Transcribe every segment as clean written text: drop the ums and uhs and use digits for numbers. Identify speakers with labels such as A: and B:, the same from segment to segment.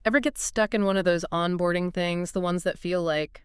A: Ever get stuck in one of those onboarding things, the ones that feel like,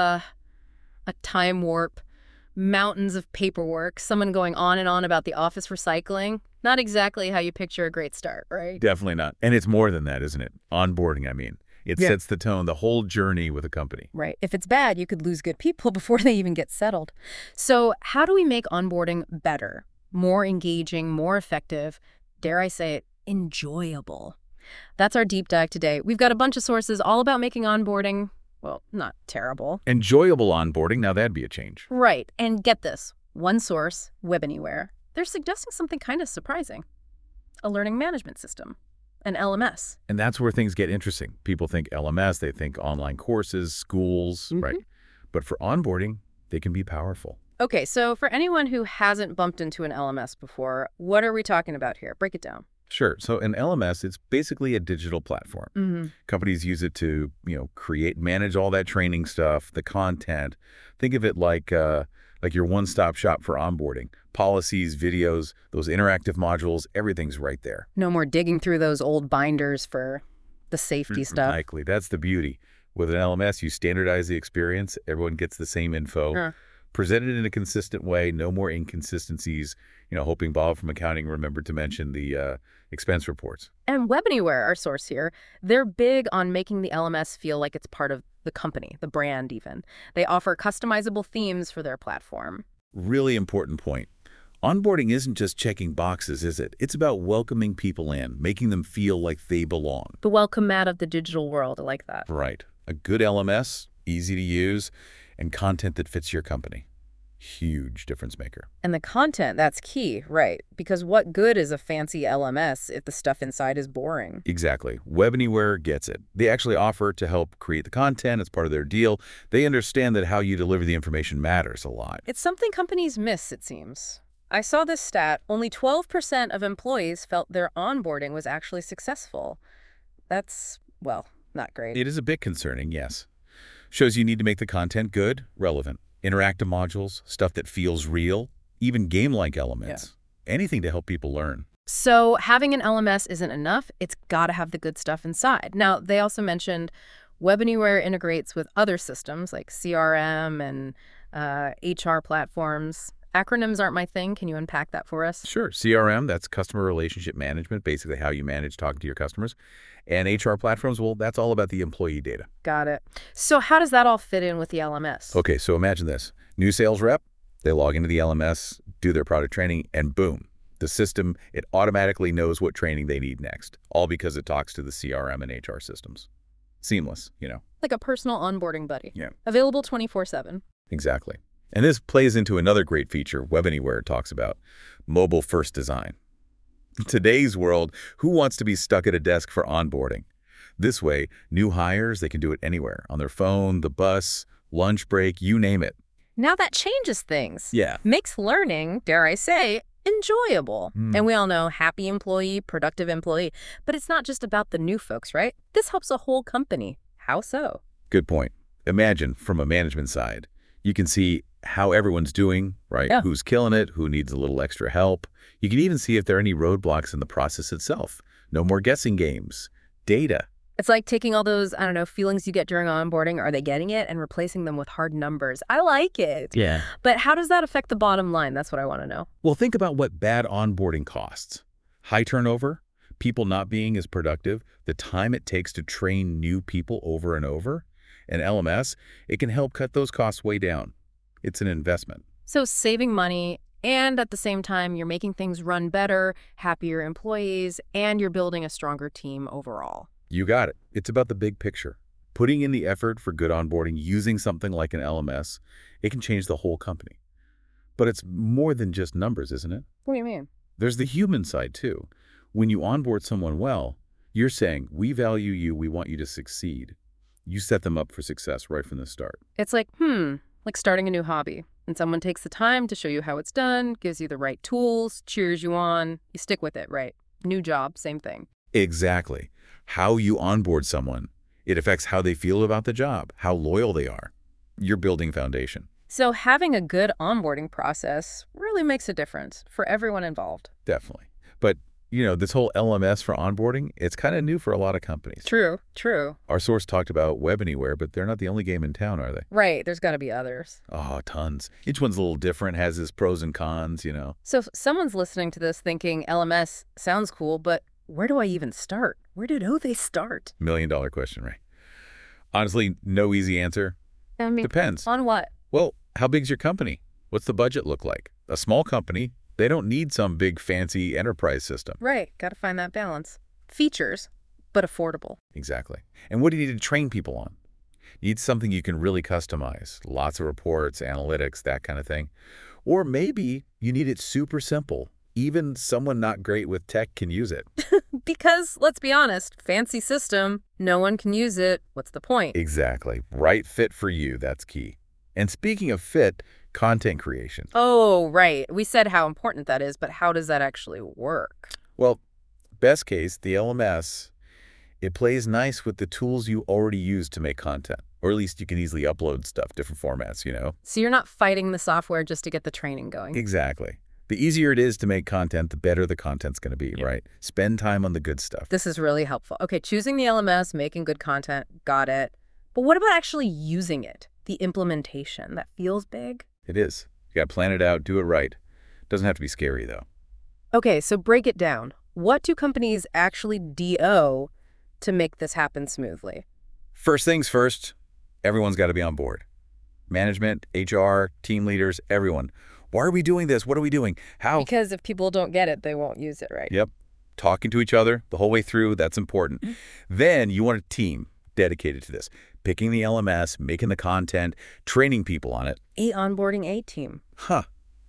A: a time warp, mountains of paperwork, someone going on and on about the office recycling? Not exactly how you picture a great start, right?
B: Definitely not. And it's more than that, isn't it? Onboarding, I mean. It
A: Yeah.
B: sets the tone, the whole journey with a company.
A: Right. If it's bad, you could lose good people before they even get settled. So, how do we make onboarding better, more engaging, more effective, dare I say it, enjoyable? That's our deep dive today. We've got a bunch of sources all about making onboarding, well, not terrible.
B: Enjoyable onboarding, now that'd be a change.
A: Right. And get this, one source, Web Anywhere, they're suggesting something kind of surprising: a learning management system, an LMS.
B: And that's where things get interesting. People think LMS, they think online courses, schools, right? But for onboarding, they can be powerful.
A: Okay, so for anyone who hasn't bumped into an LMS before, what are we talking about here? Break it down.
B: Sure. So an LMS, it's basically a digital platform. Companies use it to, create, manage all that training stuff, the content. Think of it like your one-stop shop for onboarding. Policies, videos, those interactive modules, everything's right there.
A: No more digging through those old binders for the safety stuff.
B: Likely. That's the beauty. With an LMS, you standardize the experience. Everyone gets the same info. Presented in a consistent way, no more inconsistencies. Hoping Bob from accounting remembered to mention the expense reports.
A: And Web Anywhere, our source here, they're big on making the LMS feel like it's part of the company, the brand even. They offer customizable themes for their platform.
B: Really important point. Onboarding isn't just checking boxes, is it? It's about welcoming people in, making them feel like they belong.
A: The welcome mat of the digital world, I like that.
B: Right. A good LMS, easy to use, and content that fits your company. Huge difference maker.
A: And the content, that's key, right? Because what good is a fancy LMS if the stuff inside is boring?
B: Exactly. Web Anywhere gets it. They actually offer to help create the content as part of their deal. They understand that how you deliver the information matters a lot.
A: It's something companies miss, it seems. I saw this stat: only 12% of employees felt their onboarding was actually successful. That's, well, not great.
B: It is a bit concerning, yes. Shows you need to make the content good, relevant. Interactive modules, stuff that feels real, even game-like elements. Anything to help people learn.
A: So having an LMS isn't enough. It's got to have the good stuff inside. Now, they also mentioned Web Anywhere integrates with other systems like CRM and HR platforms. Acronyms aren't my thing. Can you unpack that for us?
B: Sure. CRM, that's customer relationship management, basically how you manage talking to your customers. And HR platforms, well, that's all about the employee data.
A: Got it. So how does that all fit in with the LMS?
B: Okay, so imagine this. New sales rep, they log into the LMS, do their product training, and boom, the system, it automatically knows what training they need next, all because it talks to the CRM and HR systems. Seamless,
A: Like a personal onboarding buddy.
B: Yeah.
A: Available 24/7.
B: Exactly. And this plays into another great feature Web Anywhere talks about, mobile-first design. In today's world, who wants to be stuck at a desk for onboarding? This way, new hires, they can do it anywhere, on their phone, the bus, lunch break, you name it.
A: Now that changes things.
B: Yeah.
A: Makes learning, dare I say, enjoyable. And we all know happy employee, productive employee. But it's not just about the new folks, right? This helps a whole company. How so?
B: Good point. Imagine, from a management side, you can see how everyone's doing, right?
A: Yeah.
B: Who's killing it, who needs a little extra help. You can even see if there are any roadblocks in the process itself. No more guessing games. Data.
A: It's like taking all those, I don't know, feelings you get during onboarding, are they getting it, and replacing them with hard numbers. I like it.
B: Yeah.
A: But how does that affect the bottom line? That's what I want to know.
B: Well, think about what bad onboarding costs. High turnover, people not being as productive, the time it takes to train new people over and over. And LMS, it can help cut those costs way down. It's an investment.
A: So saving money, and at the same time, you're making things run better, happier employees, and you're building a stronger team overall.
B: You got it. It's about the big picture. Putting in the effort for good onboarding, using something like an LMS, it can change the whole company. But it's more than just numbers, isn't it?
A: What do you mean?
B: There's the human side, too. When you onboard someone well, you're saying, we value you, we want you to succeed. You set them up for success right from the start.
A: It's like starting a new hobby. And someone takes the time to show you how it's done, gives you the right tools, cheers you on, you stick with it, right? New job, same thing.
B: Exactly. How you onboard someone, it affects how they feel about the job, how loyal they are. You're building foundation.
A: So having a good onboarding process really makes a difference for everyone involved.
B: Definitely. But This whole LMS for onboarding, it's kind of new for a lot of companies.
A: True, true.
B: Our source talked about Web Anywhere, but they're not the only game in town, are they?
A: Right, there's got to be others.
B: Oh, tons. Each one's a little different, has its pros and cons,
A: So if someone's listening to this thinking LMS sounds cool, but where do I even start? Where do they start?
B: $1 million question, right? Honestly, no easy answer.
A: I mean,
B: Depends.
A: on what?
B: Well, how big's your company? What's the budget look like? A small company, they don't need some big fancy enterprise system.
A: Right, got to find that balance. Features, but affordable.
B: Exactly. And what do you need to train people on? You need something you can really customize. Lots of reports, analytics, that kind of thing. Or maybe you need it super simple. Even someone not great with tech can use it.
A: Because, let's be honest, fancy system, no one can use it. What's the point?
B: Exactly. Right fit for you, that's key. And speaking of fit, content creation.
A: Oh, right. We said how important that is, but how does that actually work?
B: Well, best case, the LMS, it plays nice with the tools you already use to make content. Or at least you can easily upload stuff, different formats,
A: So you're not fighting the software just to get the training going.
B: Exactly. The easier it is to make content, the better the content's going to be, right? Spend time on the good stuff.
A: This is really helpful. Okay, choosing the LMS, making good content, got it. But what about actually using it? The implementation, that feels big?
B: It is. You got to plan it out, do it right. Doesn't have to be scary, though.
A: Okay, so break it down. What do companies actually do to make this happen smoothly?
B: First things first, everyone's got to be on board. Management, HR, team leaders, everyone. Why are we doing this? What are we doing? How?
A: Because if people don't get it, they won't use it, right?
B: Yep. Talking to each other the whole way through, that's important. Then you want a team dedicated to this. Picking the LMS, making the content, training people on it.
A: A onboarding A team.
B: Huh.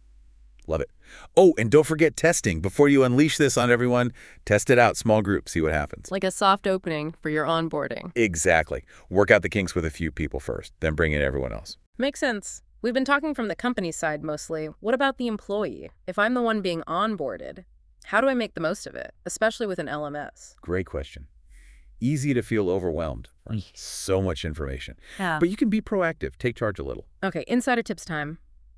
B: Love it. Oh, and don't forget testing. Before you unleash this on everyone, test it out, small group, see what happens.
A: Like a soft opening for your onboarding.
B: Exactly. Work out the kinks with a few people first, then bring in everyone else.
A: Makes sense. We've been talking from the company side mostly. What about the employee? If I'm the one being onboarded, how do I make the most of it, especially with an LMS?
B: Great question. Easy to feel overwhelmed. So much information.
A: Yeah.
B: But you can be proactive. Take charge a little.
A: Okay, insider tips time.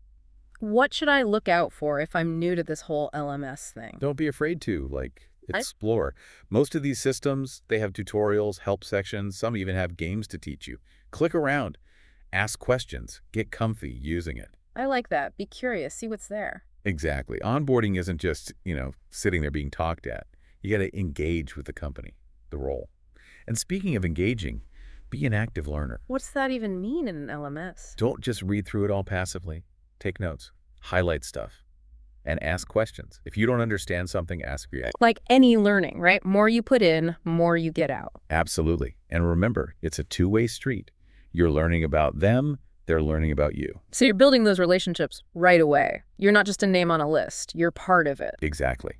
A: What should I look out for if I'm new to this whole LMS thing?
B: Don't be afraid to, explore. Most of these systems, they have tutorials, help sections. Some even have games to teach you. Click around. Ask questions. Get comfy using it.
A: I like that. Be curious. See what's there.
B: Exactly. Onboarding isn't just, sitting there being talked at. You got to engage with the company, the role. And speaking of engaging, be an active learner.
A: What's that even mean in an LMS?
B: Don't just read through it all passively. Take notes, highlight stuff, and ask questions. If you don't understand something, ask your expert.
A: Like any learning, right? More you put in, more you get out.
B: Absolutely. And remember, it's a two-way street. You're learning about them, they're learning about you.
A: So you're building those relationships right away. You're not just a name on a list. You're part of it.
B: Exactly.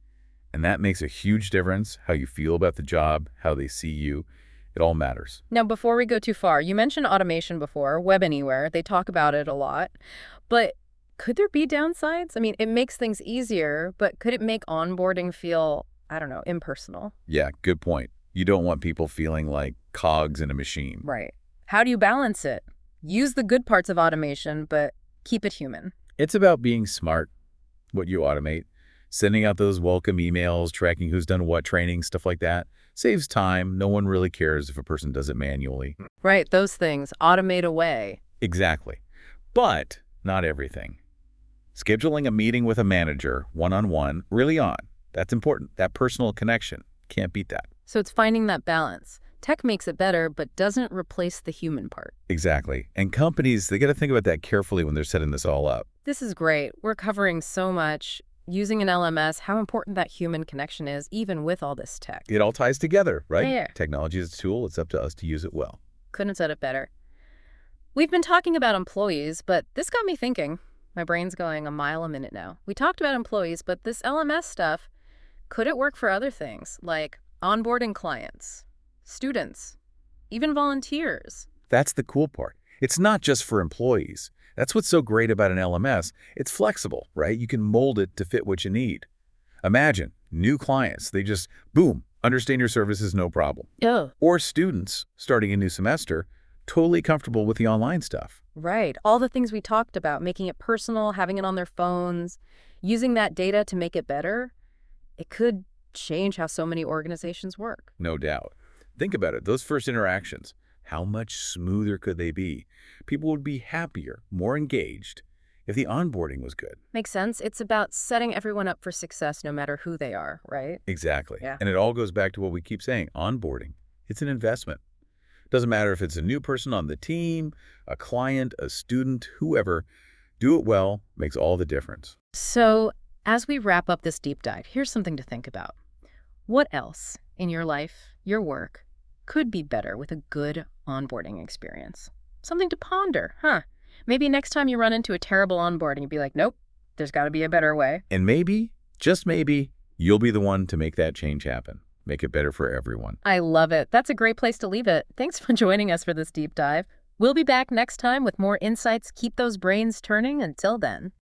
B: And that makes a huge difference, how you feel about the job, how they see you. It all matters.
A: Now, before we go too far, you mentioned automation before, Web Anywhere. They talk about it a lot. But could there be downsides? I mean, it makes things easier, but could it make onboarding feel, I don't know, impersonal?
B: Yeah, good point. You don't want people feeling like cogs in a machine.
A: Right. How do you balance it? Use the good parts of automation, but keep it human.
B: It's about being smart, what you automate. Sending out those welcome emails, tracking who's done what training, stuff like that. Saves time. No one really cares if a person does it manually.
A: Right, those things. Automate away.
B: Exactly. But not everything. Scheduling a meeting with a manager, one-on-one, early on. That's important. That personal connection. Can't beat that.
A: So it's finding that balance. Tech makes it better, but doesn't replace the human part.
B: Exactly. And companies, they got to think about that carefully when they're setting this all up.
A: This is great. We're covering so much. Using an LMS, how important that human connection is, even with all this tech.
B: It all ties together, right?
A: Yeah.
B: Technology is a tool. It's up to us to use it well.
A: Couldn't have said it better. We've been talking about employees, but this got me thinking. My brain's going a mile a minute now. We talked about employees, but this LMS stuff, could it work for other things, like onboarding clients, students, even volunteers?
B: That's the cool part. It's not just for employees. That's what's so great about an LMS. It's flexible, right? You can mold it to fit what you need. Imagine new clients. They just, boom, understand your services, no problem.
A: Oh.
B: Or students starting a new semester, totally comfortable with the online stuff.
A: Right. All the things we talked about, making it personal, having it on their phones, using that data to make it better. It could change how so many organizations work.
B: No doubt. Think about it. Those first interactions, how much smoother could they be? People would be happier, more engaged if the onboarding was good.
A: Makes sense. It's about setting everyone up for success no matter who they are, right?
B: Exactly.
A: Yeah.
B: And it all goes back to what we keep saying, onboarding. It's an investment. Doesn't matter if it's a new person on the team, a client, a student, whoever. Do it well makes all the difference.
A: So, as we wrap up this deep dive, here's something to think about. What else in your life, your work, could be better with a good onboarding experience? Something to ponder, huh? Maybe next time you run into a terrible onboarding, you'd be like, nope, there's got to be a better way.
B: And maybe, just maybe, you'll be the one to make that change happen. Make it better for everyone.
A: I love it. That's a great place to leave it. Thanks for joining us for this deep dive. We'll be back next time with more insights. Keep those brains turning. Until then.